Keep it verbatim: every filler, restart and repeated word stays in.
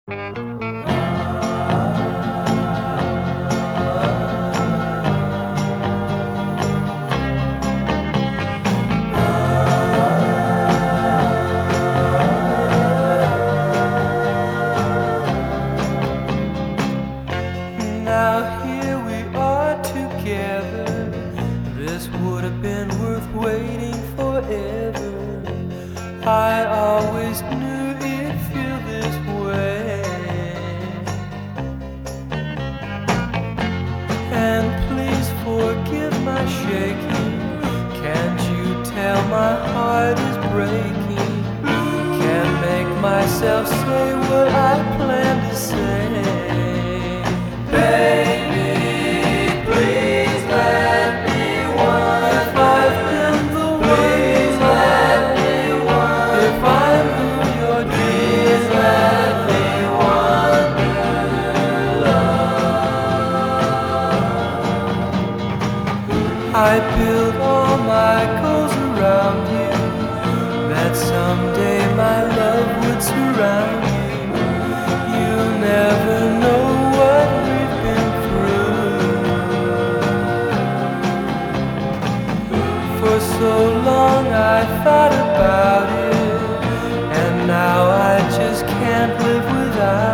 Now here we are together. This would have been worth waiting forever. I always knew it'd feel this way. And please forgive my shaking. Can't you tell my heart is breaking? Can't make myself say what I plan to say. Baby, please let me wonder if I've been the one. Let me wonder if I'm who you're please let me wonder, love. I build all my goals around you, that someday my love would surround you. You never know what we've been through. For so long I thought about it, and now I just can't live without